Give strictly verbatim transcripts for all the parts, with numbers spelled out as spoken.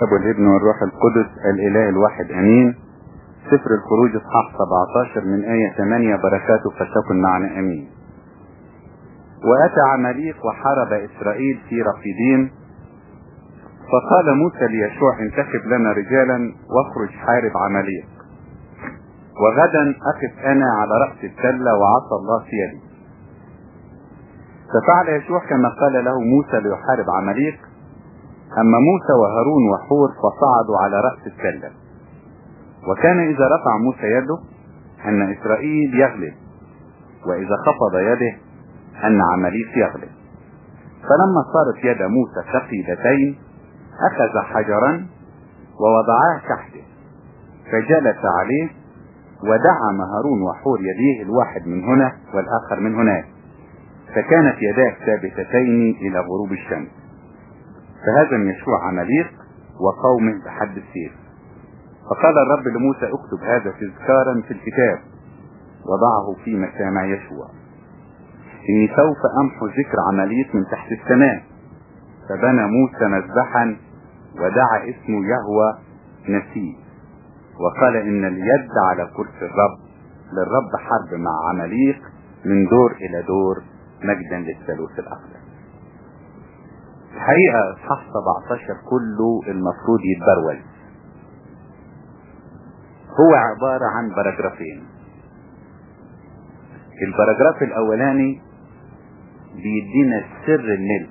الاب والابن والروح القدس الاله الواحد امين. سفر الخروج اصحاح سبعة عشر من آية ثمانية، بركاته فتكن معنا امين. واتى عماليق وحارب اسرائيل في رفيديم، فقال موسى ليشوع انتخب لنا رجالا واخرج حارب عماليق، وغدا اقف انا على رأس التلة وعصا الله في يدي. ففعل يشوع كما قال له موسى ليحارب عماليق. اما موسى وهارون وحور فصعدوا على رأس التلة، وكان اذا رفع موسى يده ان اسرائيل يغلب، واذا خفض يده ان عماليق يغلب. فلما صارت يد موسى ثقيلتين اخذ حجرا ووضعاه تحته فجلس عليه، ودعم هارون وحور يديه الواحد من هنا والاخر من هناك، فكانت يداه ثابتتين الى غروب الشمس. فهزم يشوع عماليق وقومه بحد السيف. فقال الرب لموسى اكتب هذا تذكارا في الكتاب وضعه في مسامع يشوع، اني سوف امحو ذكر عماليق من تحت السماء. فبنى موسى مذبحا ودعا اسمه يهوى نسيه، وقال ان اليد على كرسي الرب، للرب حرب مع عماليق من دور الى دور، مجدا للثالوث الاقدس. الحقيقة اصحاح سبعة عشر كله المفروض يتبرول. هو عبارة عن باراجرافين. الباراجراف الاولاني بيدينا سر الملء،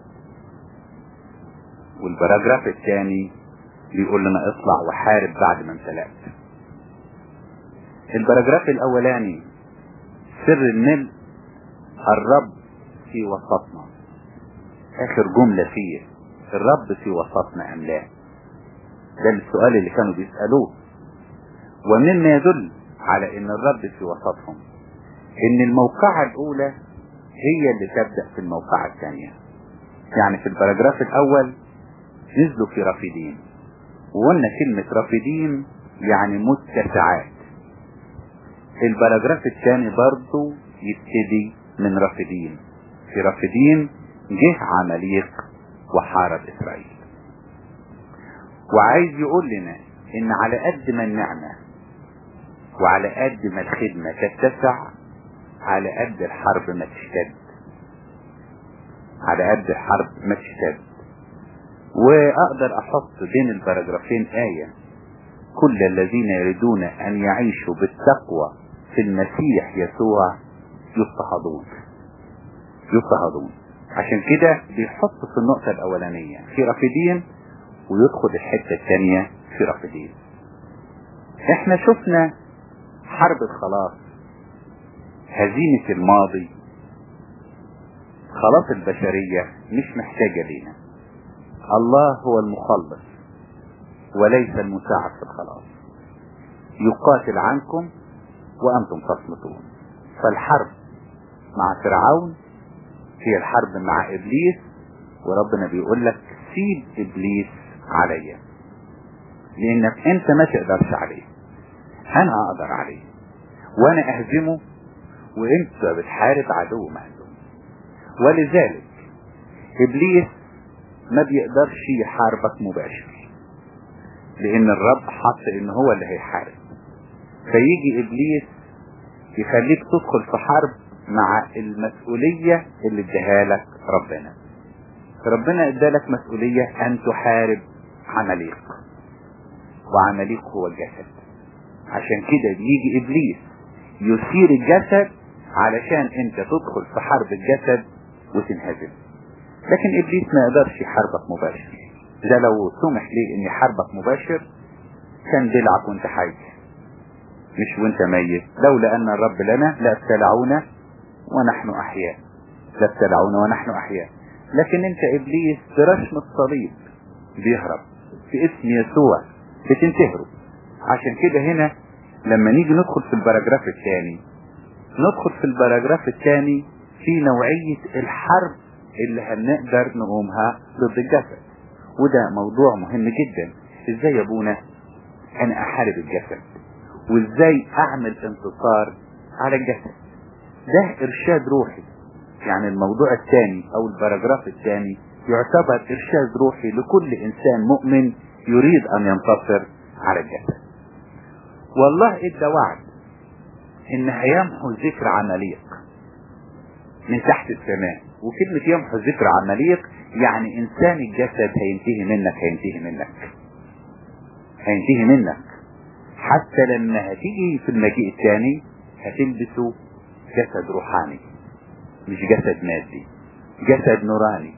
والباراجراف الثاني بيقول لنا اطلع وحارب بعد ما امتلأت. الباراجراف الاولاني سر الملء، الرب في وسطنا. اخر جملة فيه الرب في وسطنا ام لا؟ ده السؤال اللي كانوا بيسألوه. ومما يدل على ان الرب في وسطهم ان الموقعة الاولى هي اللي تبدأ في الموقعة الثانية. يعني في الباراجراف الاول نزلوا في رفيديم، وقلنا كلمة رفيديم يعني متسعات. الباراجراف الثاني برضو يبتدي من رفيديم. في رفيديم جه عماليق وحارب اسرائيل. وعايز يقول لنا ان على قد ما النعمة وعلى قد ما الخدمة تتسع، على قد الحرب ما تشتد. على قد الحرب ما تشتد. واقدر احط بين الباراجرافين آية: كل الذين يريدون ان يعيشوا بالتقوى في المسيح يسوع يضطهدون يضطهدون. عشان كده بيحط في النقطة الاولانية في رفيدين، ويدخل الحتة الثانية في رفيدين. احنا شفنا حرب الخلاص، هزيمة الماضي، خلاص البشرية مش محتاجة لينا. الله هو المخلص وليس المساعد في الخلاص. يقاتل عنكم وأنتم تصمتون. فالحرب مع فرعون هي الحرب مع إبليس، وربنا بيقول لك سيب إبليس عليا، لأنك أنت ما تقدرش عليه، أنا أقدر عليه وأنا أهزمه، وأنت بتحارب عدو مهزوم. ولذلك إبليس ما بيقدرش يحاربك مباشر، لان الرب حط ان هو اللي هيحارب. فيجي ابليس يخليك تدخل في حرب مع المسؤولية اللي اداها لك ربنا. ربنا ادالك مسؤولية ان تحارب عماليق، وعماليق هو الجسد. عشان كده بيجي ابليس يثير الجسد علشان انت تدخل في حرب الجسد وتنهزم. لكن ابليس ما يقدرش يحاربك مباشر. ده لو سمح ليه ان يحاربك مباشر كان دلعك وانت حي، مش وانت ميت. لولا ان الرب لنا لابتلعونا ونحن احياء، لابتلعونا ونحن احياء. لكن انت ابليس برشم الصليب بيهرب، في اسم يسوع بتنتهروا. عشان كده هنا لما نيجي ندخل في الباراجراف الثاني، ندخل في الباراجراف الثاني في نوعية الحرب اللي هنقدر نقومها ضد الجسد. وده موضوع مهم جدا. ازاي يا ابونا انا احارب الجسد، وازاي اعمل انتصار على الجسد؟ ده ارشاد روحي. يعني الموضوع الثاني او الباراجراف الثاني يعتبر ارشاد روحي لكل انسان مؤمن يريد ان ينتصر على الجسد. والله ادى وعد ان هيمحو ذكر عماليق من تحت السماء. وكلمة يمحو ذكر عماليق يعني انسان الجسد هينتهي منك هينتهي منك هينتهي منك حتى لما هتيجي في المجيء الثاني هتلبسوا جسد روحاني، مش جسد مادي، جسد نوراني،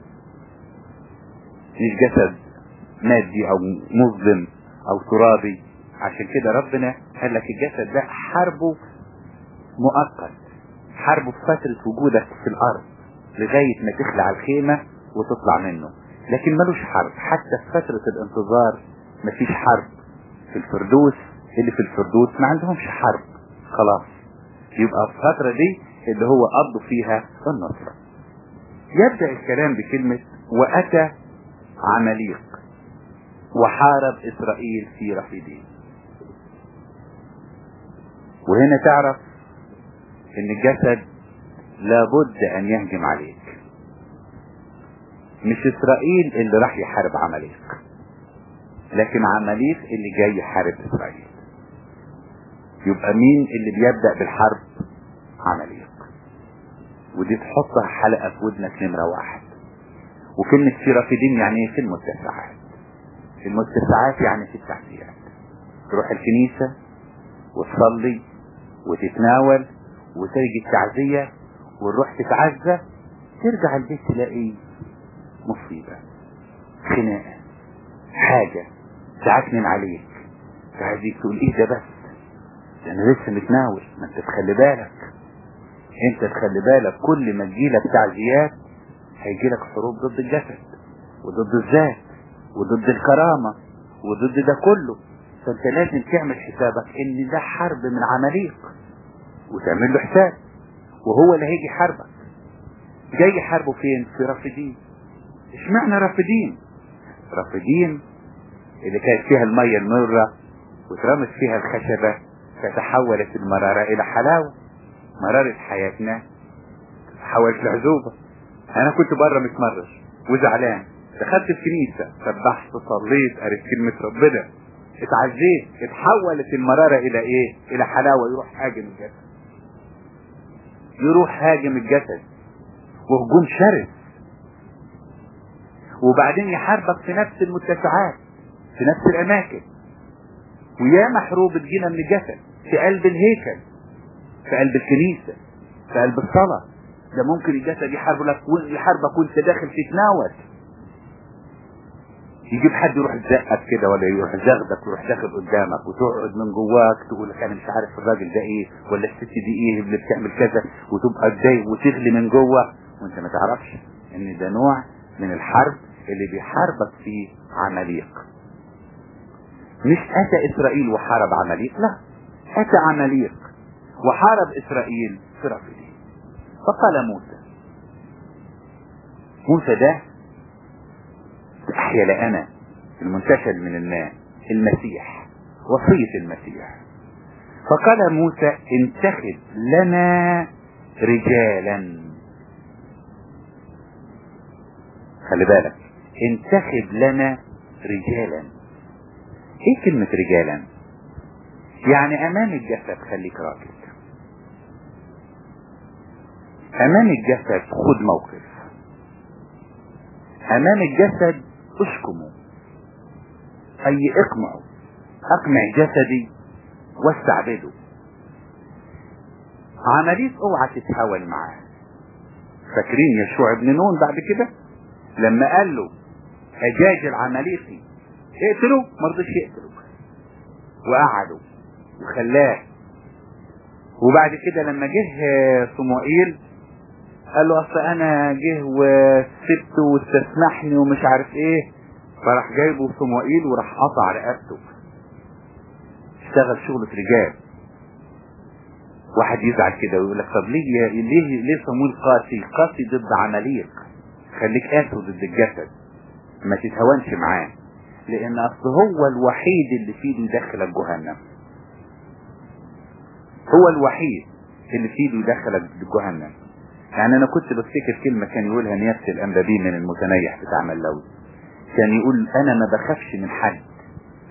مش جسد مادي او مظلم او ترابي. عشان كده ربنا قال لك الجسد ده حربه مؤقت، حربه في فترة وجودك في الارض لغاية ما تخلع الخيمة وتطلع منه، لكن ملوش حرب. حتى في فترة الانتظار مفيش حرب. في الفردوس اللي في الفردوس ما عندهمش حرب خلاص. يبقى في الفترة دي اللي هو قضوا فيها النصر. يبدأ الكلام بكلمة وأتى عماليق وحارب إسرائيل في رفيدين. وهنا تعرف ان الجسد لابد ان يهجم عليك، مش إسرائيل اللي راح يحارب عماليق، لكن عماليق اللي جاي يحارب إسرائيل. يبقى مين اللي بيبدأ بالحرب؟ عماليق. ودي تحطها حلقة في ودنك نمرة واحد. وكلمة في رافدين يعني ايه؟ في المتسعات. المتسعات يعني في التعزيات. تروح الكنيسة وتصلي وتتناول وتيجي التعزية ونروح تتعزى، ترجع البيت تلاقي مصيبة، خناقة، حاجة تعكنن عليك، تعزيك تقول ايه ده؟ بس ده انا لسه متناول. ما انت تخلي بالك، انت تخلي بالك كل ما تجيلك تعزيات هيجيلك حروب ضد الجسد وضد الذات وضد الكرامة وضد ده كله. فانت لازم تعمل حسابك ان ده حرب من عماليق، وتعمل له حساب. وهو اللي هيجي حربك. جاي حربه فين؟ في رافدين. اشمعنى رافدين؟ رافدين اللي كانت فيها المية المرة وترمت فيها الخشبة فتحولت المرارة الى حلاوة. مرارة حياتنا تحولت لعزوبة. انا كنت بره متمرر وزعلان، دخلت الكنيسة، سبحت، صليت، قريت كلمة ربنا، اتعزيت، اتحولت المرارة الى ايه؟ الى حلاوة. يروح هاجم الجسد، يروح هاجم الجسد وهجوم شرس. وبعدين يحاربك في نفس المتسعات، في نفس الاماكن. ويا محروب تجينا من الجسد في قلب الهيكل، في قلب الكنيسة، في قلب الصلاة. ده ممكن الجسد يحارب لك يحاربك وانت داخل تتناول. يجيب حد يروح يزقك كده، ولا يروح يزغدك ويروح داخل قدامك وتقعد من جواك تقول انا مش عارف الراجل ده ايه ولا الست دي ايه اللي بتعمل كذا، وتبقى تضايق وتغلي من جوه وانت ما تعرفش ان ده نوع من الحرب اللي بيحاربك فيه عماليق. مش اتى اسرائيل وحارب عماليق، لا، اتى عماليق وحارب اسرائيل في رفيدين. فقال موسى، موسى ده احيا لأنا المنتشل من الماء، المسيح، وصية المسيح. فقال موسى انتخب لنا رجالا. خلي بالك، انتخب لنا رجالا. ايه كلمة رجالا؟ يعني امام الجسد خليك راجل، امام الجسد خد موقف، امام الجسد اشكموا، اي اقمعوا، اقمع جسدي واستعبده. عملية اوعى تتحاول معاه. فاكرين يشوع بن نون بعد كده لما قال له هجاج العماليقي اقتلوا؟ مرضيش يقتلوا وقعدوا وخلاه. وبعد كده لما جه صموئيل قال له اصل انا جه وسبته واستسمحني ومش عارف ايه، فراح جايبه صموئيل وراح قطع رقبته. اشتغل شغلة رجال. واحد يزعل كده ويقول لك طب ليه ليه ليه صموئيل قاسي؟ قاسي ضد عماليق. خليك قاسي ضد الجسد، ما تتهونش معاه، لان اصل هو الوحيد اللي في ايده يدخلك جهنم. هو الوحيد اللي في ايده يدخلك جهنم. يعني انا كنت بفتكر كلمة كان يقولها نيافة الانبابي من المتنيح بتاع ملاوي، كان يقول انا ما بخافش من حد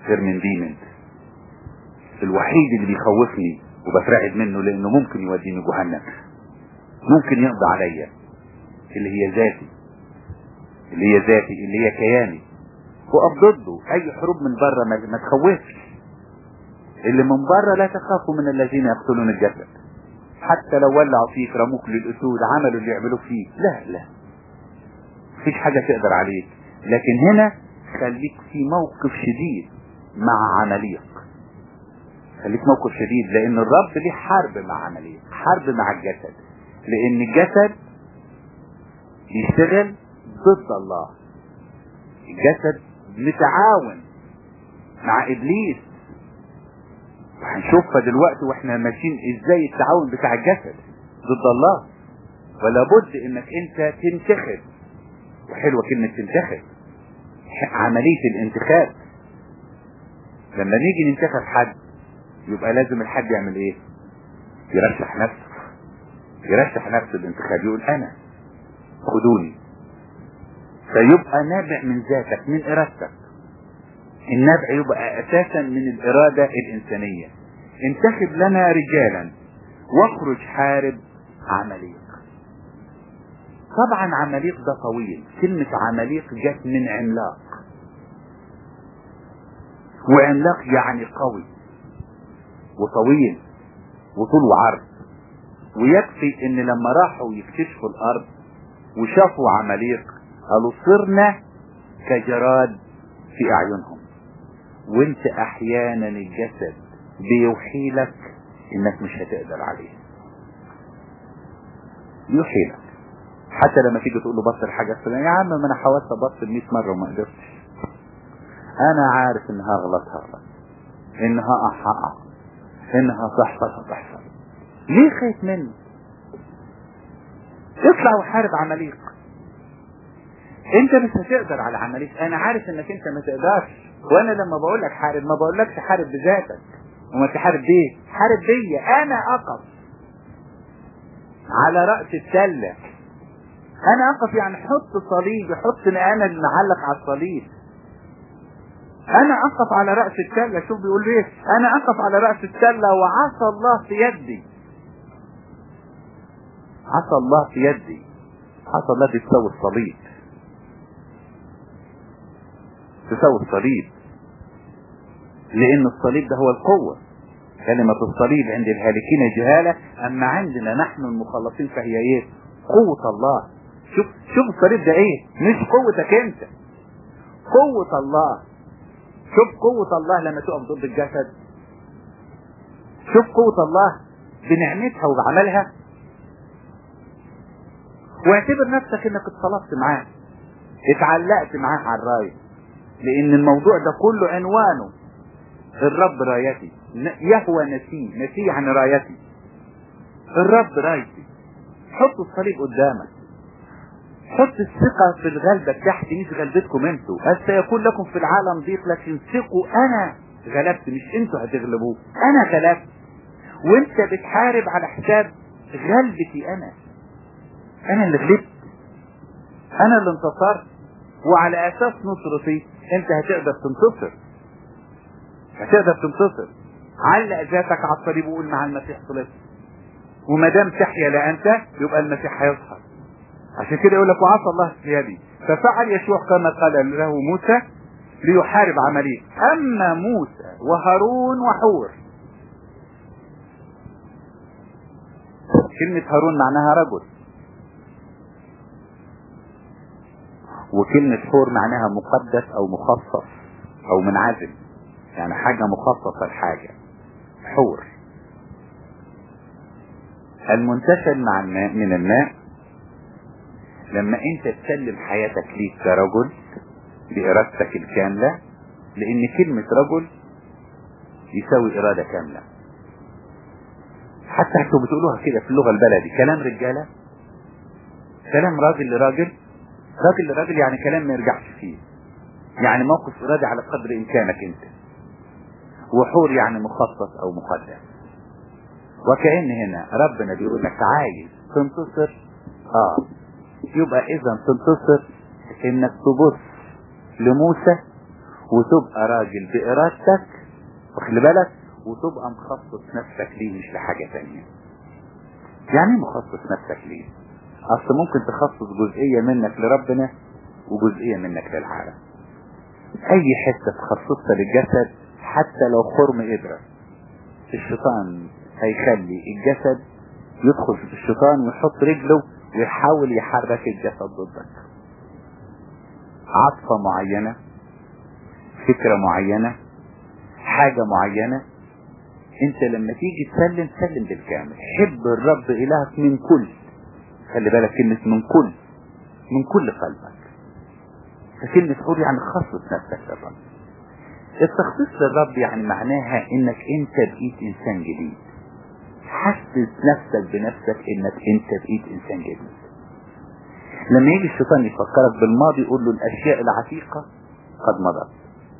غير من ديمن. الوحيد اللي بيخوفني وبترعب منه لانه ممكن يوديني جهنم، ممكن يقضي عليا، اللي هي ذاتي، اللي هي ذاتي اللي هي كياني. وقف ضده. اي حروب من بره ما, ما تخوفش. اللي من بره لا تخافوا من الذين يقتلون الجسد، حتى لو ولعوا فيك رموك للاسود عملوا اللي يعملوه فيك، لا لا مفيش حاجة تقدر عليك. لكن هنا خليك في موقف شديد مع عمليق. خليك موقف شديد لان الرب ليه حرب مع عمليق، حرب مع الجسد، لان الجسد بيشتغل ضد الله. الجسد متعاون مع ابليس، وهنشوفها دلوقتي واحنا ماشيين ازاي التعاون بتاع الجسد ضد الله. ولا بد انك انت تنتخب. وحلوة كلمة تنتخب، عملية الانتخاب. لما نيجي ننتخب حد يبقى لازم الحد يعمل ايه؟ يرشح نفسه، يرشح نفسه الانتخاب، يقول انا خدوني. فيبقى نابع من ذاتك، من ارادتك. النبع يبقى اساسا من الارادة الانسانية. انتخب لنا رجالا واخرج حارب عمليق. طبعا عمليق ده طويل. كلمة عمليق جت من عملاق، وعملاق يعني قوي وطويل وطول وعرض. ويكفي ان لما راحوا يكتشفوا الارض وشافوا عمليق قالوا صرنا كجراد في اعينهم. وانت احيانا الجسد بيوحي لك انك مش هتقدر عليه، يوحي لك. حتى لما تيجي تقول له بطل حاجة فلان، يا عم ما انا حاولت ابطل مئة مرة وما قدرتش، انا عارف انها غلط هغلط، انها احقق، انها تحصل هتحصل. ليه خايف منه؟ اطلع وحارب عمليق. انت مش هتقدر على عمليق. انا عارف انك انت ما تقدرش، وانا لما بقول لك حارب ما بقولكش حارب بذاتك وما تحارب بيه، حارب بيا. انا اقف على رأس التلة. انا اقف يعني حط صليب، حط انا المعلق على الصليب. انا اقف على رأس التلة. شوف بيقول ايه؟ انا اقف على رأس التلة وعصى الله في يدي. عصى الله في يدي. عصى الله دي تساوي الصليب، تساوي الصليب، لان الصليب ده هو القوة. كلمة الصليب عند الهالكين جهالة، اما عندنا نحن المخلصين فهي ايه؟ قوة الله. شوف شوف الصليب ده ايه؟ مش قوتك انت، قوة الله. شوف قوة الله لما تقف ضد الجسد. شوف قوة الله بنعمتها وبعملها. واعتبر نفسك انك اتصلبت معاه، اتعلقت معاه على الراية، لان الموضوع ده كله عنوانه الرب رايتي. يهوى نسيه، نسيه عن رايتي، الرب رايتي. حط الصليب قدامك، حط الثقة في الغلبة بتاعتي مش غلبتكم انتوا. هل سيكون لكم في العالم ضيق، لكن ثقوا انا غلبت، مش انتوا هتغلبوه، انا غلبت. وانت بتحارب على حساب غلبتي انا، انا اللي غلبت، انا اللي انتصرت. وعلى اساس نصرتي انت هتقدر تنتصر، هتقدر تنتصر. علق ذاتك على الصليب وقول مع المسيح صلبت. وما دام تحيا لا انت يبقى المسيح هيظهر. عشان كده يقول لك وعصى الله في يدي. ففعل يشوع كما قال له موسى ليحارب عمليق. اما موسى وهارون وحور. كلمة هارون معناها رجل، وكلمة حور معناها مقدس او مخصص او منعزل، يعني حاجة مخصصة لحاجة. حور المنتشل مع الماء من الماء. لما انت تسلم حياتك ليك كرجل بارادتك الكاملة، لان كلمة رجل يساوي ارادة كاملة. حتى انتوا بتقولوها كده في اللغة البلدي، كلام رجالة، كلام راجل لراجل، راجل لراجل، يعني كلام ما يرجعش فيه، يعني موقف ارادي على قدر امكانك انت. وحور يعني مخصص او مقدس. وكأن هنا ربنا بيقول لك عايز تنتصر، اه يبقى اذا تنتصر انك تبص لموسى وتبقى راجل بإرادتك، واخد بالك، وتبقى مخصص نفسك ليه مش لحاجة تانية. يعني مخصص نفسك ليه؟ اصل ممكن تخصص جزئية منك لربنا وجزئية منك للعالم. اي حتة تخصصها للجسد حتى لو خرم ابرة، الشيطان هيخلي الجسد يدخل في الشيطان ويحط رجله ويحاول يحرك الجسد ضدك. عطفة معينة، فكرة معينة، حاجة معينة، انت لما تيجي تسلم سلم بالكامل. حب الرب الهك من كل، خلي بالك كلمة من كل، من كل قلبك. فكلمة حر يعني خصص نفسك للرب. التخصيص للرب يعني معناها انك انت بقيت انسان جديد. حسس نفسك بنفسك انك انت بقيت انسان جديد. لما يجي الشيطان يفكرك بالماضي يقول له الاشياء العتيقة قد مضت.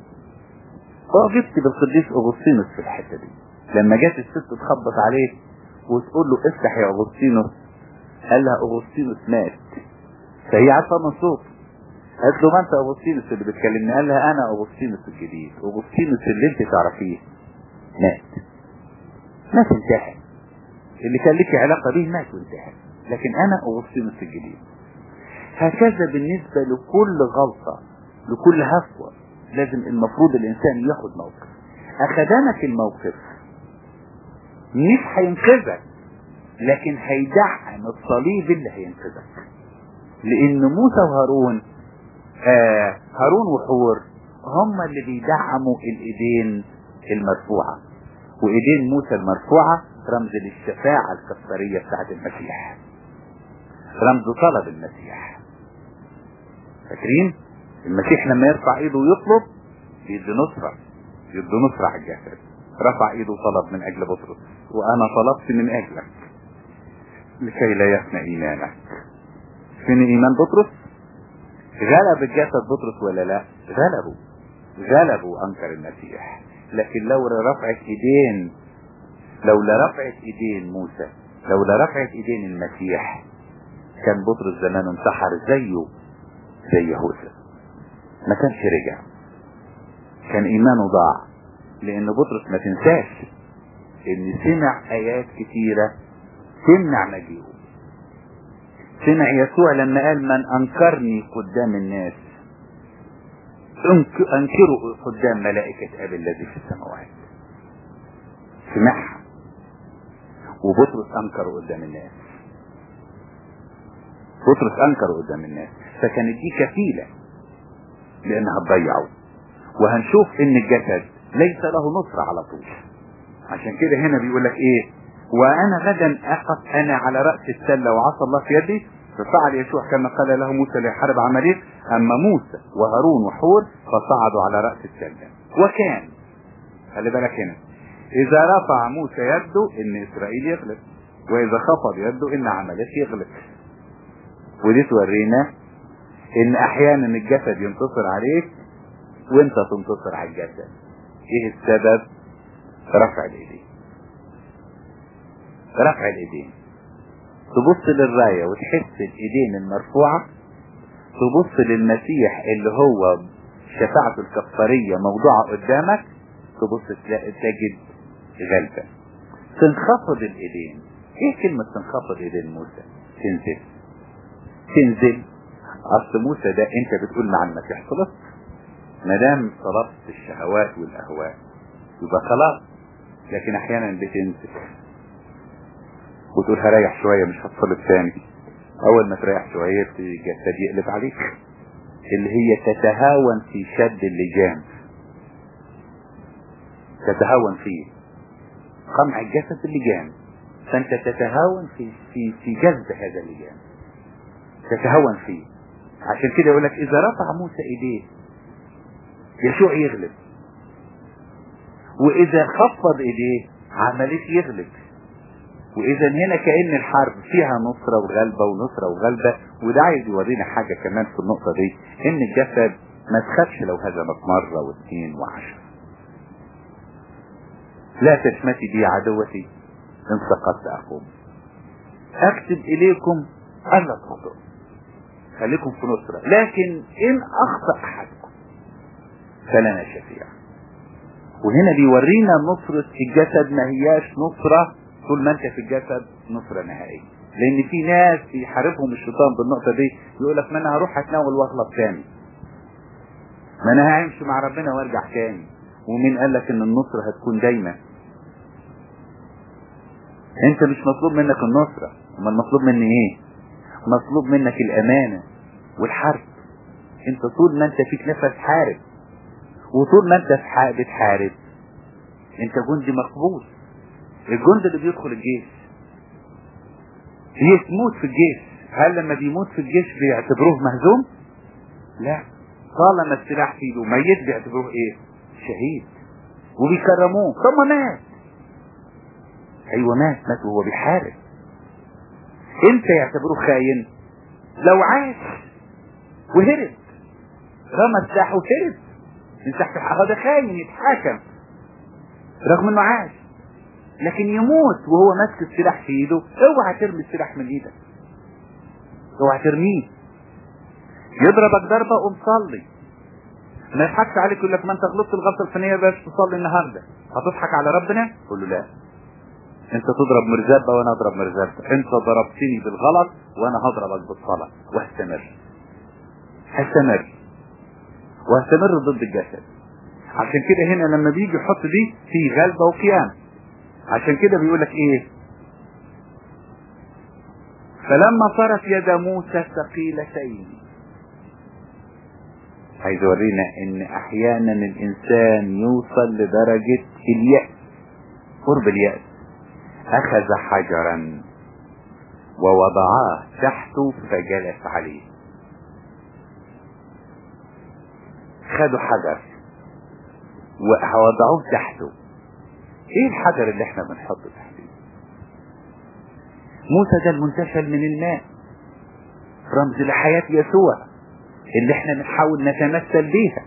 اعجبت بالقديس اغسطينوس في الحتة دي، لما جت الست تخبط عليه وتقول له افتح يا اغسطينوس، قال لها اغسطينوس مات. فهي عارفه من صوت، قالت له ما انت اغسطينوس اللي بتكلمني؟ قال لها انا اغسطينوس الجديد، اغسطينوس اللي انت تعرفيه مات، مات انتهى، اللي كان لك علاقه بيه مات وانتهى، لكن انا اغسطينوس الجديد. هكذا بالنسبه لكل غلطه، لكل هفوه، لازم المفروض الانسان ياخد موقف. اخدانك الموقف مش هينقذك، لكن هيدعم الصليب اللي هينقذك. لان موسى وهارون آه هارون وحور هم اللي بيدعموا الايدين المرفوعة، وايدين موسى المرفوعة رمز للشفاعة الكفارية بتاعت المسيح، رمز طلب المسيح. فاكرين المسيح لما يرفع ايده ويطلب بيدي نصرة، يدي نصرة على الجسد. رفع ايده وطلب من اجل بطرس، وانا طلبت من اجلك لكي لا يفنى ايمانك. فين ايمان بطرس؟ غلب الجسد بطرس ولا لا؟ غلبوا غلبوا انكر المسيح. لكن لو رفعت ايدين، لولا رفعت ايدين موسى، لولا رفعت ايدين المسيح، كان بطرس زمان انتحر زيه زي يهوذا، ما كانش رجع، كان ايمانه ضاع. لان بطرس ما تنساش ان سمع ايات كتيرة تمنع مجيئه. سمع يسوع لما قال من انكرني قدام الناس انكروا قدام ملائكة ابي الذي في السماوات. سمعها، وبطرس انكر قدام الناس، بطرس انكر قدام الناس، فكانت دي كفيلة لانها تضيعه. وهنشوف ان الجسد ليس له نصر على طول. عشان كده هنا بيقول لك ايه؟ وانا غدا اقف انا على رأس السلة وعصا الله في يدي. ففعل يشوع كما قال له موسى ليحارب عمليك. اما موسى وهارون وحور فصعدوا على رأس السلة. وكان، خلي بالك هنا، اذا رفع موسى يده ان اسرائيل يغلب، واذا خفض يده ان عمليك يغلب. ودي تورينا ان احيانا الجسد ينتصر عليك وانت تنتصر على الجسد. ايه السبب؟ رفع الايدين. رفع الايدين، تبص للراية وتحس الايدين المرفوعة، تبص للمسيح اللي هو شفاعته الكفارية موضوعة قدامك، تبص تجد غلبة. تنخفض الايدين. ايه كلمة تنخفض ايدين موسى؟ تنزل. تنزل. اصل موسى ده انت بتقول مع المسيح خلاص، مدام طلبت الشهوات والاهواء يبقى خلاص. لكن احيانا بتنزل وتقول هريح شوية مش هتصلب تاني. اول ما تريح شوية الجسد يقلب عليك، اللي هي تتهاون في شد اللجام، تتهاون فيه قمع الجسد اللجام، فانت تتهاون في في في جذب هذا اللجام، تتهاون فيه. عشان كده يقول لك اذا رفع موسى ايديه يشوع يغلب، واذا خفض ايديه عمليك يغلب. واذا هنا كأن الحرب فيها نصرة وغلبة ونصرة وغلبة. وده عايز يورينا حاجة كمان في النقطة دي، ان الجسد ما تخافش لو هزمك مرة واثنين وعشر. لا تشمتي بي عدوتي ان سقطت اقوم. اكتب اليكم الا تخطئوا، خليكم في نصرة. لكن ان اخطأ احدكم فلنا شفيع. وهنا بيورينا نصرة الجسد ما هياش نصرة طول ما انت في الجسد نصرة نهائية، لان في ناس بيحاربهم الشيطان بالنقطة دي، يقولك ما انا هروح اتناول واغلط تاني، ما انا همشي مع ربنا وارجع تاني. ومين قالك ان النصرة هتكون دايما؟ انت مش مطلوب منك النصرة، اما المطلوب مني ايه؟ مطلوب منك الامانة والحرب. انت طول ما انت فيك نفس حارب، وطول ما انت بتحارب انت جندي مقبول. الجند اللي بيدخل الجيش بيموت في الجيش، هل لما بيموت في الجيش بيعتبروه مهزوم؟ لا، طالما السلاح في ايده ميت بيعتبروه ايه؟ شهيد، وبيكرموه. ثم مات، ايوه مات مات وهو بيحارب. انت يعتبروه خاين لو عاش وهرب، رمى السلاح وهرب من تحت الحرب، ده خاين يتحاكم رغم انه عاش. لكن يموت وهو ماسك السلاح في ايده، اوعى ترمي السلاح من ايدك، اوعى ترميه. يضربك ضربه قوم صلي، ما يضحكش عليك يقول لك ما انت غلطت الغلطه الفلانيه بس تصلي النهارده، هتضحك على ربنا؟ قول له لا، انت تضرب مرزبه وانا اضرب مرزبه، انت ضربتني بالغلط وانا هضربك بالصلاه، واستمر هستمر واستمر ضد الجسد. عشان كده هنا لما بيجي يحط دي في غلبه وقيام، عشان كده بيقول لك ايه؟ فلما صارت يد موسى ثقيلتين. عايز اورينا ان احيانا الانسان يوصل لدرجة اليأس، قرب اليأس. اخذ حجرا ووضعاه تحته فجلس عليه. خدوا حجر ووضعوه تحته. ايه الحجر اللي احنا بنحطه تحته؟ موسى ده المنتشل من الماء، رمز لحياة يسوع اللي احنا بنحاول نتمثل بيها.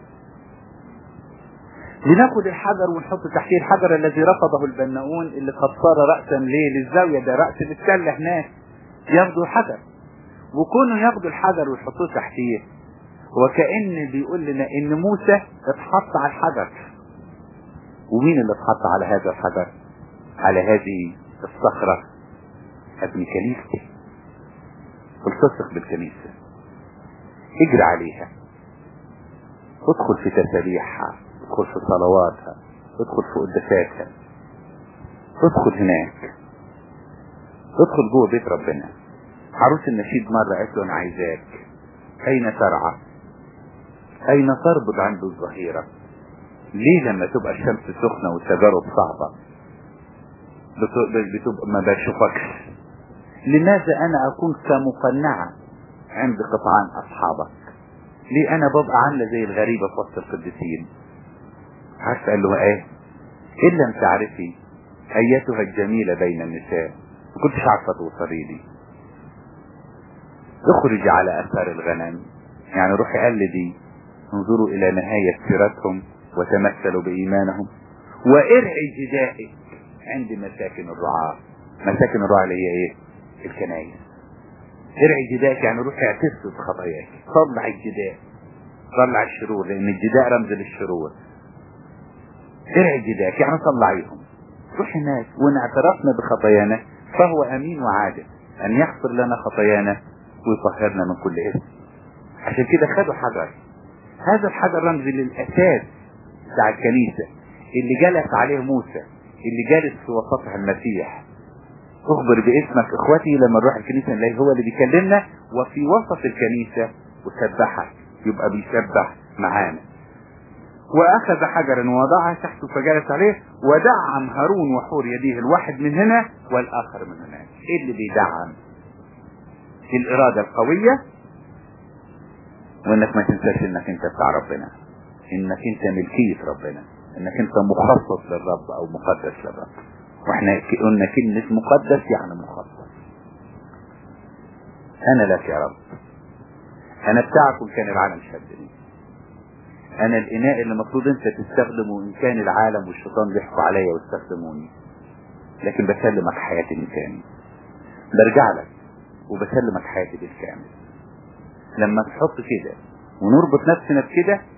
لناخد الحجر ونحط تحتيه الحجر الذي رفضه البناؤون، اللي قد صار رأسا ليه للزاوية، ده رأس السلة هناك. ياخدوا الحجر، وكونوا ياخدوا الحجر ويحطوه تحتيه وكأن بيقول لنا ان موسى اتحط على الحجر. ومين اللي اتحط على هذا الحجر؟ على هذه الصخرة، ابن كنيستي. التصق بالكنيسة، اجري عليها، ادخل في تسابيحها، ادخل في صلواتها، ادخل في قداساتها، ادخل هناك، ادخل جوه بيت ربنا. عروس النشيد مرة قالت له انا عايزاك، اين ترعى؟ اين تربض عنده الظهيرة؟ ليه لما تبقى الشمس سخنة والتجارب صعبة بتبقى ما بشوفكش؟ لماذا انا اكون كمقنعة عند قطعان اصحابك؟ ليه انا ببقى عاملة زي الغريبة في وسط القديسين؟ عارف قال له ايه؟ ان لم تعرفي ايتها الجميلة بين النساء، ما كنتش عارفة توصلي لي. اخرجي على اثار الغنم، يعني روحي قلدي، انظروا الى نهاية سيرتهم وتمثلوا بايمانهم، وارعي جدائك عند مساكن الرعاة. مساكن الرعاة اللي هي ايه؟ الكنائس. ارعي جدائك يعني روحي اعترف بخطاياك، طلع الجداء، طلع الشرور، لان الجداء رمز للشرور. ارعي جدائك يعني طلعيهم. روح هناك، وان اعترفنا بخطايانا فهو امين وعادل ان يغفر لنا خطايانا ويطهرنا من كل اثم. عشان كده خدوا حجر. هذا الحجر رمز للاساس بتاع الكنيسة اللي جلس عليه موسى، اللي جالس في وسطها المسيح. اخبر باسمك اخوتي، لما نروح الكنيسة نلاقي هو اللي بيكلمنا وفي وسط الكنيسة وسبحك، يبقى بيسبح معانا. واخذ حجرا ووضعها تحته فجلس عليه، ودعم هارون وحور يديه، الواحد من هنا والاخر من هناك. ايه اللي بيدعم؟ الارادة القوية، وانك ما تنساش انك انت بتاع ربنا، انك انت ملكية ربنا، انك انت مخصص للرب او مقدس للرب. واحنا قلنا كلمة مقدس يعني مخصص. انا لك يا رب، انا بتاعك وان كان العالم شدني، انا الاناء اللي المفروض انت تستخدمه ان كان العالم والشيطان بيحكوا عليا ويستخدموني، لكن بسلمك حياتي من تاني، برجع لك وبسلمك حياتي بالكامل. لما تحط كده ونربط نفسنا بكده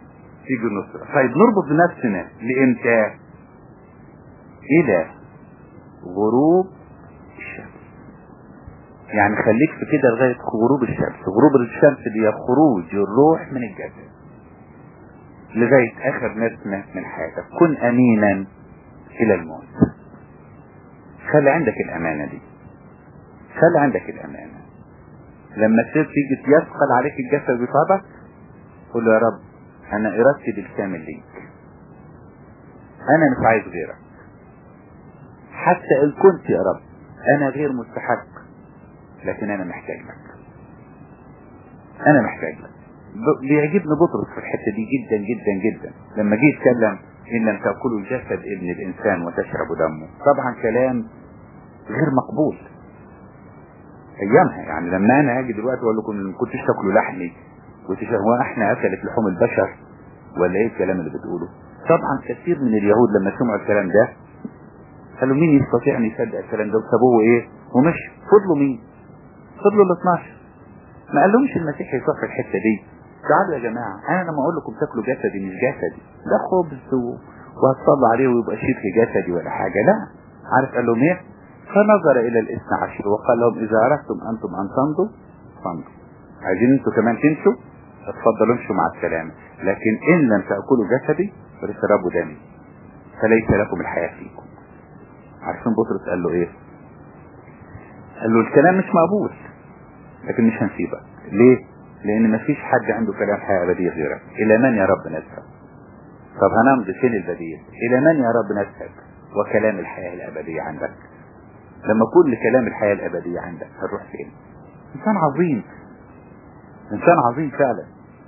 تيجي النصرة. طيب نربط نفسنا لامتى؟ الى غروب الشمس. يعني خليك في كده لغاية غروب الشمس. غروب الشمس اللي هي خروج الروح من الجسد لغاية اخر نسمة من حياتك. كن امينا الى الموت. خلي عندك الامانة دي، خلي عندك الامانة. لما تصير تيجي يثقل عليك الجسد بطبعك، قول له يا رب انا ارادتي بالكامل ليك، انا مش عايز غيرك، حتى ان كنت يا رب انا غير مستحق، لكن انا محتاج لك، انا محتاج لك. بيعجبني بطرس في الحتة دي جدا جدا جدا لما جه يتكلم ان لم تأكلوا الجسد ابن الانسان وتشربوا دمه. طبعا كلام غير مقبول ايامها. يعني لما انا اجي دلوقتي اقول لكم ما كنتش تاكلوا لحمي وتشهوا احنا اكلت لحوم البشر ولا ايه الكلام اللي بتقوله؟ طبعا كثير من اليهود لما سمعوا الكلام ده قالوا مين يستطيع ان يصدق الكلام ده، وسابوه ايه ومشي. فضلوا مين؟ فضلوا ال اثناشر. ما قالهمش المسيح يصح الحته دي. تعالوا يا جماعه انا لما اقول لكم تاكلوا جسدي مش جسدي، ده خبز وهتصلوا عليه ويبقى شيء في جسدي ولا حاجه، لا. عارف قال لهم ايه؟ فنظر الى الاثنى عشر وقال لهم اذا اردتم انتم ان تمضوا فامضوا. عايزين انتوا كمان تمشوا؟ اتفضلوا امشوا مع السلامه، لكن ان لم تاكلوا جسدي فتشربوا دمي فليس لكم الحياه فيكم. عارفين بطرس قال له ايه؟ قال له الكلام مش مقبول لكن مش هنسيبك. ليه؟ لان مفيش حد عنده كلام حياه ابديه غيرك. الى من يا رب نذهب؟ طب هنمضي فين البديل؟ الى من يا رب نذهب وكلام الحياه الابديه عندك؟ لما كل كلام الحياه الابديه عندك هنروح فين؟ انسان عظيم، انسان عظيم فعلا،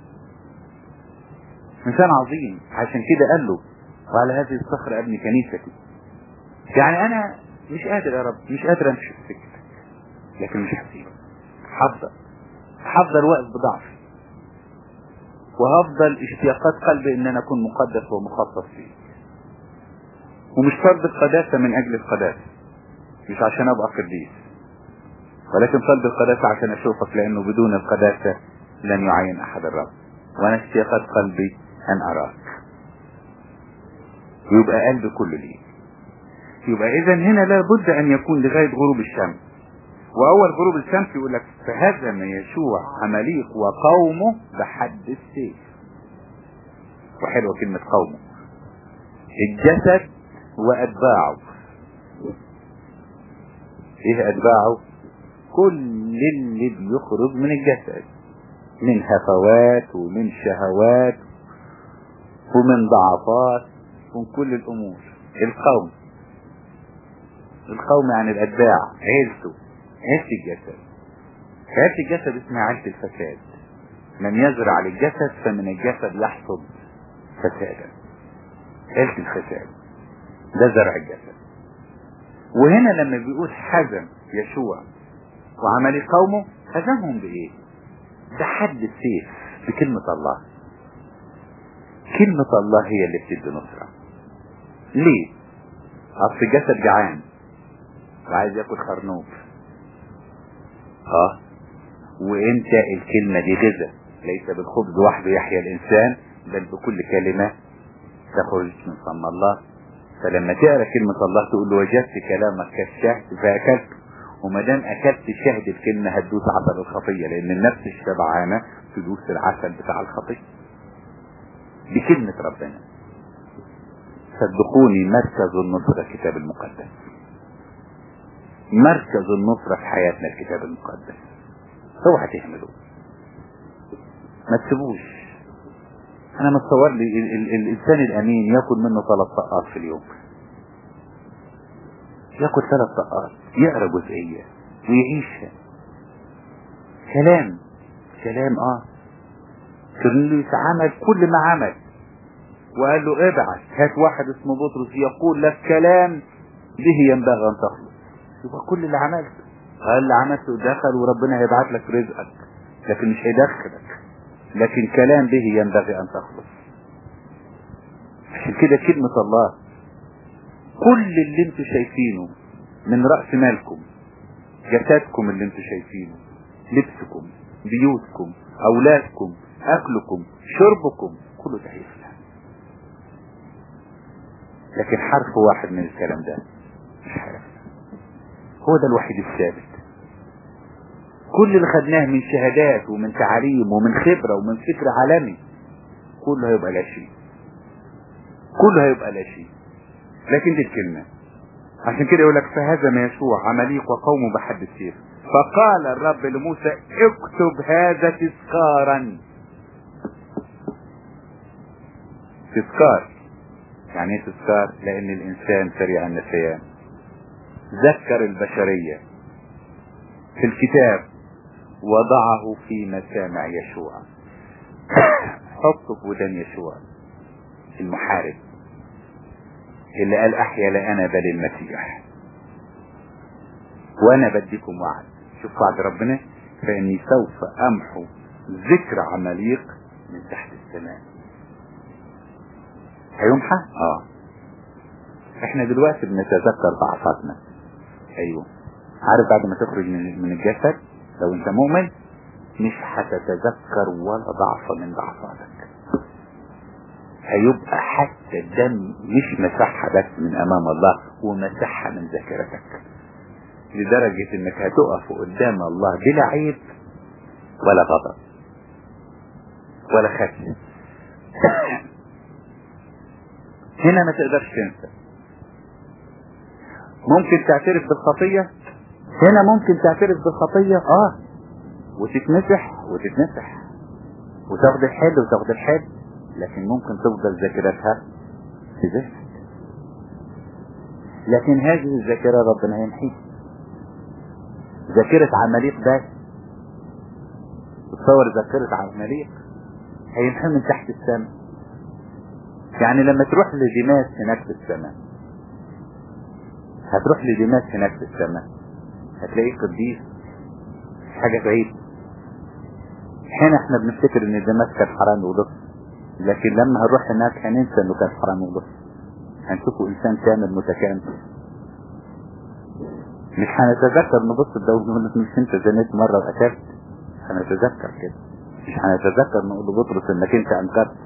انسان عظيم. عشان كده قال له وعلى هذه الصخرة ابني كنيستي. يعني انا مش قادر يا رب، مش قادر امشي في سكتك، لكن مش هسيبك. هفضل هفضل واقف بضعفي، وهفضل اشتياقات قلبي ان انا اكون مقدس ومخصص فيه. ومش طلب القداسة من اجل القداسة، مش عشان ابقى قديس، ولكن طلب القداسة عشان اشوفك، لانه بدون القداسة لن يعين احد الرب. وانا اشتياقات قلبي ان اراك، ويبقى قلبي كله ليه. يبقى اذا هنا لابد ان يكون لغاية غروب الشمس. واول غروب الشمس يقول لك فهزم يشوع عماليق وقومه بحد السيف. وحلوة كلمة قومه، الجسد واتباعه. ايه اتباعه؟ كل اللي بيخرج من الجسد من هفوات ومن شهوات ومن ضعفات ومن كل الامور. القوم، القوم يعني الاتباع، عيلته، عيلة الجسد. عيلة الجسد اسمها عيلة الفساد. من يزرع للجسد فمن الجسد يحصد فسادا. عيلة الفساد ده زرع الجسد. وهنا لما بيقول حزم يشوع وعمل قومه، هزمهم بايه؟ بحد السيف، بكلمة الله. كلمة الله هي اللي بتدي نصرة. ليه؟ اصل الجسد جعان وعايز ياكل خرنوب، اه وانت الكلمة دي غذاء، ليس بالخبز وحده يحيا الانسان بل بكل كلمة تخرج من فم الله. فلما تقرا كلمة الله تقول له وجدت كلامك كالشهد فاكلت. وما دام اكلت شهد الكلمة هتدوس عسل الخطية، لان النفس الشبعانة تدوس العسل بتاع الخطية بكلمة ربنا. صدقوني مركز النصرة الكتاب المقدس، مركز النصرة في حياتنا الكتاب المقدس. اوعى تهملوه، ما تسيبوش. انا متصور لي ال ال الانسان الامين ياكل منه ثلاث طقات في اليوم، ياكل ثلاث طقات، يقرا جزئية ويعيشها. كلام كلام اه كورنيليوس عمل كل ما عمل، وقال له ابعث هات واحد اسمه بطرس يقول لك كلام به ينبغي ان تخلص. يبقى كل اللي عملته قال اللي عملته دخل، وربنا هيبعت لك رزقك، لكن مش هيدخلك، لكن كلام به ينبغي ان تخلص. عشان كده كلمة الله كل اللي انتوا شايفينه من رأس مالكم، جسدكم اللي انتوا شايفينه، لبسكم، بيوتكم، اولادكم، اكلكم، شربكم، كله ده هيفلح. لكن حرف واحد من الكلام ده مش حرف. هو ده الوحيد الثابت. كل اللي خدناه من شهادات ومن تعاليم ومن خبرة ومن فكر عالمي كله هيبقى لا شيء، كله هيبقى لا شيء. لكن دي الكلمة. عشان كده يقولك فهزم يشوع عماليق وقومه بحد السيف. فقال الرب لموسى اكتب هذا تذكارا. تذكار يعني ايه تذكار؟ لان الانسان سريع النسيان. ذكر البشرية في الكتاب وضعه في مسامع يشوع. حطه في ودان يشوع المحارب اللي قال احيا لا انا بل المسيح. وانا بديكم وعد. شوف وعد ربنا، فاني سوف امحو ذكر عماليق من تحت السماء. هيمحى؟ اه. احنا دلوقتي بنتذكر ضعفاتنا. ايوه. عارف بعد ما تخرج من من الجسد لو انت مؤمن مش هتتذكر ولا ضعف من ضعفاتك. هيبقى حتى الدم مش مسحها بس من امام الله ومسحها من ذاكرتك، لدرجة انك هتقف قدام الله بلا عيب ولا غضب ولا خشية. هنا ما تقدرش تنسى. ممكن تعترف بالخطية، هنا ممكن تعترف بالخطية اه وتتمسح وتتمسح وتاخد الحل وتاخد الحل، لكن ممكن تفضل ذاكرتها في ذهنك. لكن هذه الذاكرة ربنا يمحيها. ذاكرة عماليق بس، تصور ذاكرة عماليق هيمحيها من تحت السماء. يعني لما تروح لديماس هناك في السماء، هتروح لديماس هناك في السماء هتلاقيه قديس، حاجة بعيد. هنا احنا بنفتكر ان ديماس كان حرامي ولص، لكن لما هنروح هناك هننسى انه كان حرامي ولص، هنشوفه انسان كامل متكامل. مش هنتذكر نبص الدولة ونقول مش انت زنيت مرة وقتلت، هنتذكر كده. مش هنتذكر نقول لبطرس انك انت انكرت.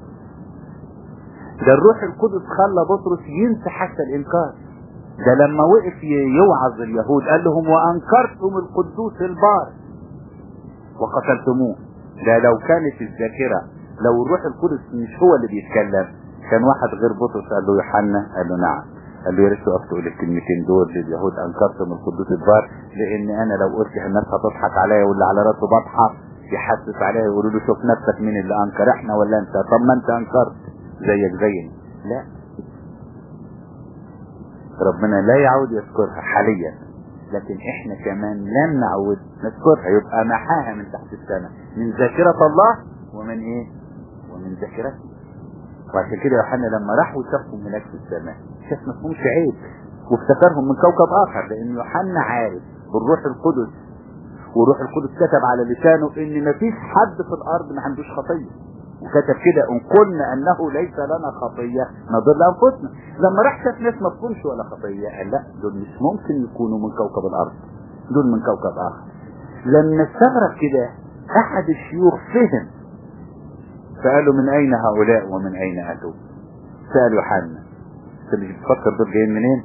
ده الروح القدس خلى بطرس ينسى حتى الانكار. ده لما وقف يوعظ اليهود قال لهم وانكرتم القدوس البار وقتلتموه. ده لو كانت الذاكرة، لو الروح القدس مش هو اللي بيتكلم، كان واحد غير بطرس قال له يوحنا، قال له نعم، قال له يا ريت تقف تقول الكلمتين دول لليهود انكرتم القدوس البار، لان انا لو قلت الناس هتضحك عليا واللي على راسه بطحه يحسس عليها يقولوا له شوف نفسك مين اللي انكر، احنا ولا انت؟ طب ما انت انكرت زيك زينا. لا، ربنا لا يعود يذكرها حاليا، لكن احنا كمان لن نعود نذكرها. يبقى محاها من تحت السماء، من ذاكرة الله ومن ايه ومن ذاكرته. وعشان كده يوحنا لما راحوا شافهم هناك في السماء شاف مفهومش عيب وافتكرهم من كوكب اخر، لان يوحنا عارف بالروح القدس، وروح القدس كتب على لسانه ان مفيش حد في الارض ما عندوش خطيه، وكتب كده ان قلنا انه ليس لنا خطيه نضل انفسنا. لما راح شاف ناس ما تكونش ولا خطيه قال لا، دول مش ممكن يكونوا من كوكب الارض، دول من كوكب اخر. لما استغرب كده احد الشيوخ فهم، فقالوا من اين هؤلاء ومن اين اتوا؟ سأل يوحنا انت مش بتفكر دول جايين منين؟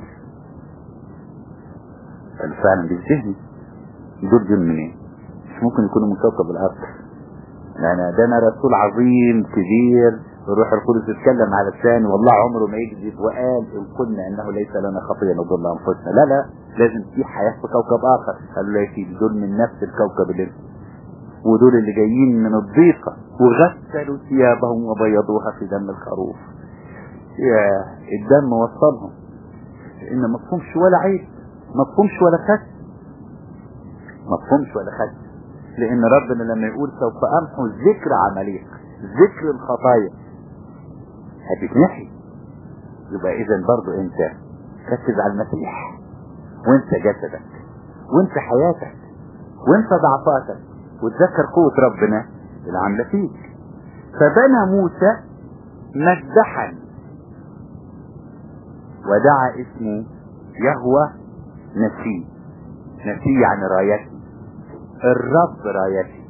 قال فعلا دي ذهني، دول جايين منين؟ مش ممكن يكونوا من كوكب الارض. يعني ده انا رسول عظيم كبير، الروح القدس اتكلم على لساني والله عمره ما يكذب وقال ان قلنا انه ليس لنا خطيه نضل انفسنا. لا لا، لازم في حياه في كوكب اخر. قالوا لا يا سيدي دول من نفس الكوكب اللي ودول اللي جايين من الضيقه وغسلوا ثيابهم وبيضوها في دم الخروف. يا الدم وصلهم، لان ما تفهمش ولا عيب، ما تفهمش ولا خس، ما تفهمش ولا خس. لان ربنا لما يقول سوف امحو ذكر عماليق، ذكر الخطايا هتتنحي، يبقى اذا برضو انت ركز على المسيح، وانت جسدك وانت حياتك وانت ضعفاتك، وتذكر قوة ربنا اللي عامله فيك. فبنى موسى مذبحا ودعا اسمه يهوه نسي. نسي يعني رايتي، الرب رايتي.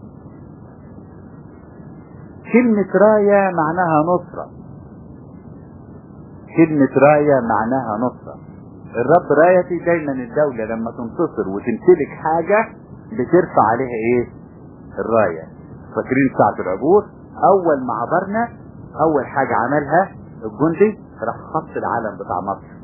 كلمة راية معناها نصرة. كلمة راية معناها نصرة. الرب رايتي. دايما الدولة لما تنتصر وتمتلك حاجة بترفع عليها ايه؟ الراية. فاكرين ساعة العبور؟ اول ما عبرنا اول حاجة عملها الجندي راح خط العلم بتاع مصر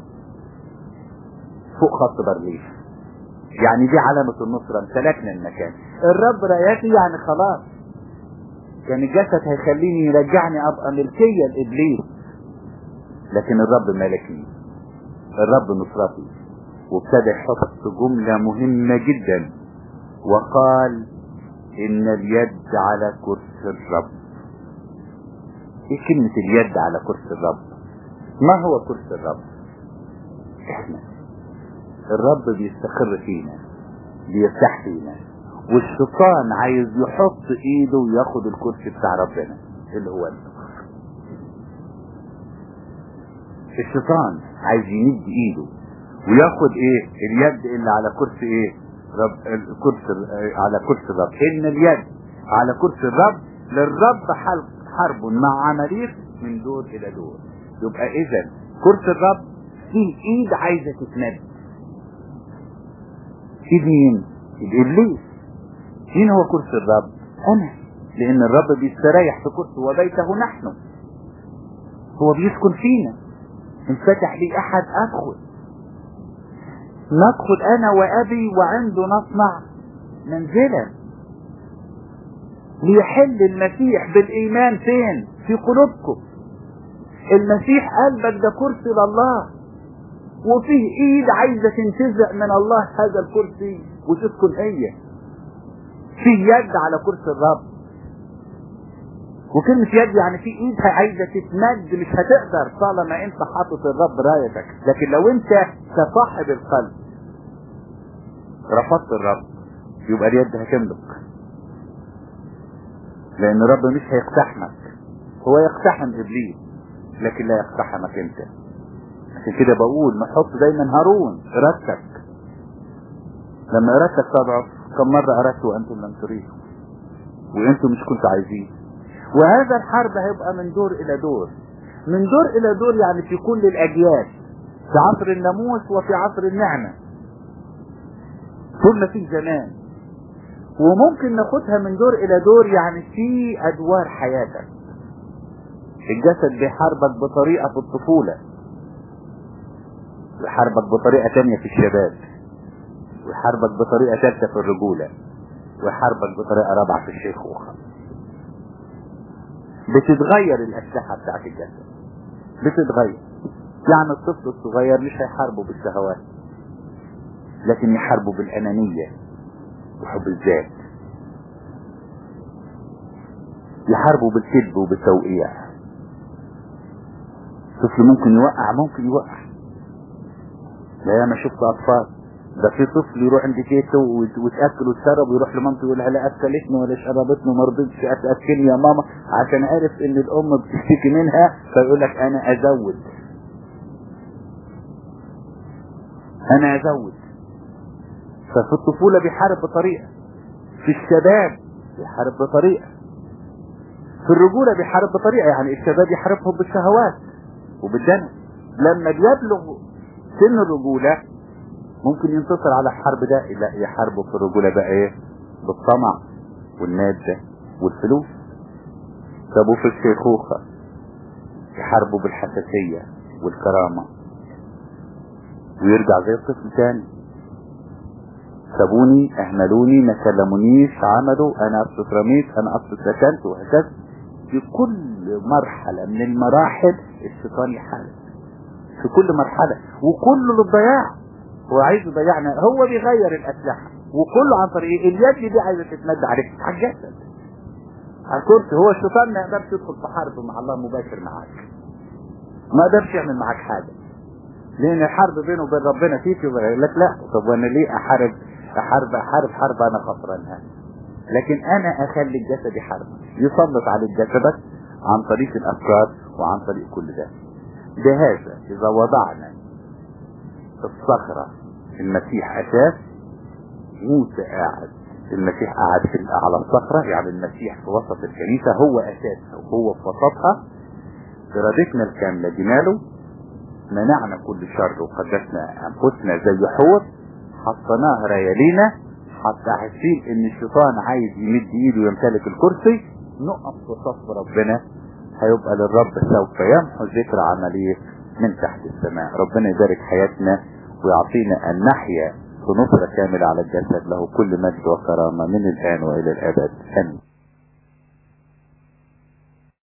فوق خط بارليف، يعني دي علامة النصرة، امتلكنا المكان. الرب رايتي يعني خلاص كان الجسد هيخليني يرجعني ابقى ملكية لابليس، لكن الرب ملكني، الرب نصرتي. وابتدى يحط جملة مهمة جدا وقال ان اليد على كرسي الرب. ايه كلمة اليد على كرسي الرب؟ ما هو كرسي الرب؟ احنا الرب بيستقر فينا، بيرتاح فينا، والشيطان عايز يحط ايده وياخد الكرسي بتاع ربنا اللي هو انت. الشيطان عايز يمد ايده وياخد ايه؟ اليد اللي على كرسي ايه؟ رب الكرسي على كرسي الرب. ان اليد على كرسي الرب للرب حرب مع عماليق من دور الى دور. يبقى اذا كرسي الرب فيه ايد عايزه تتمد. ايد مين؟ ابليس. مين هو كرسي الرب؟ انا. لان الرب بيستريح في كرسي وبيته نحن، هو بيسكن فينا. انفتح لي احد ادخل، ندخل انا وابي وعنده نصنع منزلا. ليحل المسيح بالايمان فين؟ في قلوبكم. المسيح قلبك ده كرسي لله، وفيه ايد عايزة تنتزع من الله هذا الكرسي وتسكن هي. فيه يد على كرسي الرب. وكلمة يد يعني في ايد عايزة تتمد، مش هتقدر طالما انت حاطط الرب رايتك. لكن لو انت كصاحب القلب رفضت الرب يبقى اليد هتملك، لان الرب مش هيقتحمك، هو يقتحم ابليس لكن لا يقتحمك انت. عشان كده بقول نحط دايما هارون ارادتك. لما ارادتك تضعف كم مرة اردت وانتم لم تريدوا وانتم مش كنتوا عايزين. وهذا الحرب هيبقى من دور الى دور، من دور الى دور، يعني في كل الاجيال، في عصر الناموس وفي عصر النعمة، ثم في زمان. وممكن ناخدها من دور الى دور يعني في ادوار حياتك. الجسد بيحاربك بطريقة في الطفولة، ويحاربك بطريقة تانية في الشباب، ويحاربك بطريقة ثالثة في الرجولة، ويحاربك بطريقة رابعة في الشيخوخة. بتتغير الأسلحة بتاعت الجسد، بتتغير. يعني الطفل الصغير مش هيحاربه بالشهوات، لكن يحاربه بالأنانية وحب الذات، يحاربه بالكذب وبالتوقيع. طفل ممكن يوقع، ممكن يوقع. لا انا شفت اطفال، ده في طفل يروح عند تيته ويتاكل ويتشرب ويروح لمامته يقول لها لا اكلتني ولا شربتني وما رضيتش اتاكلني يا ماما، عشان عارف ان الام بتشتكي منها، فيقول لك انا ازود انا ازود. ففي الطفوله بيحارب بطريقه، في الشباب بيحارب بطريقه، في الرجوله بيحارب بطريقه. يعني الشباب يحاربهم بالشهوات وبالدنس. لما بيبلغ سن الرجولة ممكن ينتصر على الحرب ده، لا يحاربه في الرجولة بقى ايه؟ بالطمع والمادة والفلوس. طب وفي الشيخوخة يحاربه بالحساسية والكرامة، ويرجع زي الطفل تاني. سابوني، اهملوني، ما كلمونيش، عملوا، انا اصل رميت، انا اصل سكنت، وهكذا. في كل مرحلة من المراحل الشيطان يحارب، في كل مرحلة، وكله للضياع. هو عايز يضيعنا، هو بيغير الأسلحة، وكله عن طريق اليد دي عايزة تتمد عليك على الجسد، على الكرسي. هو الشيطان ما يقدرش يدخل في حرب مع الله مباشر معاك، ما يقدرش يعمل معاك حاجة، لأن الحرب بينه وبين ربنا فيك. يقول لك لا، طب وانا ليه أحارب أحارب أحارب حرب أنا خسرانها؟ لكن أنا أخلي الجسد يحارب، يسلط على جسدك عن طريق الأفكار وعن طريق كل ده. بهذا إذا وضعنا الصخرة المسيح أساس، موسى قاعد، المسيح قاعد في على الصخرة، يعني المسيح في وسط الكنيسة، هو أساسها وهو في وسطها. إرادتنا الكاملة جماله منعنا كل شر وقدسنا انفسنا زي حور، حطيناها ريالينا، حتى حاسين ان الشيطان عايز يمد ايده ويمتلك الكرسي، نقف في صف ربنا، هيبقى للرب سوف يمحو ذكر عمليه من تحت السماء. ربنا يبارك حياتنا ويعطينا ان نحيا في نصرة كاملة على الجسد، له كل مجد وكرامة من الان والى الابد، امين.